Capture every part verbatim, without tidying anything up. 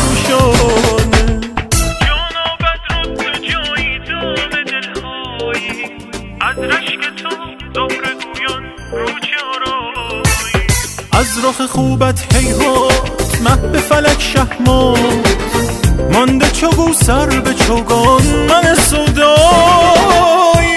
پروشانه. جانابت رو تو جایی دام دلهایی، از رشک تو زهره گویان رو چارایی. از رخ خوبت هیهات مه به فلک شهمات، مانده چو سر به چوگان من سودایی.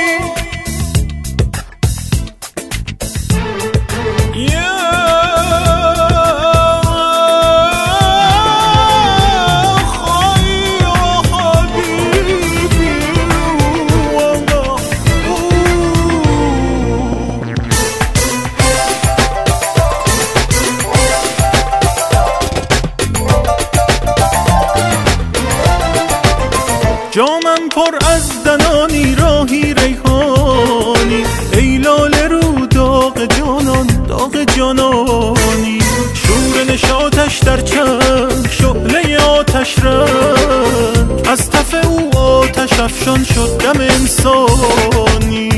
جامم پر از دنانی راهی ریحانی، ای لاله رو داغ جانان داغ جانانی. شور نشاطش در چشم شعله آتش رنگ، از تف او آتش افشان شد دم انسانی.